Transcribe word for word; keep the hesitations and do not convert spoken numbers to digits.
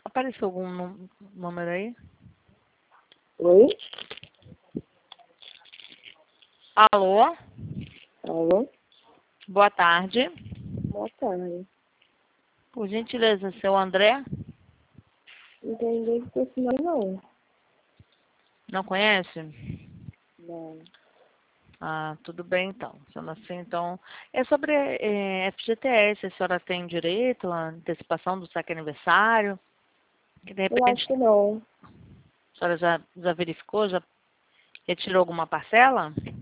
Apareceu algum nú- número aí? Oi? Alô? Alô? Boa tarde. Boa tarde. Por gentileza, seu André? Não tem ninguém com esse nome, não. Não conhece? Não. Ah, tudo bem então. Sendo assim, então. É sobre é, F G T S. A senhora tem direito à antecipação do saque aniversário? Que de Eu acho repente que não. a senhora já, já verificou, já retirou alguma parcela?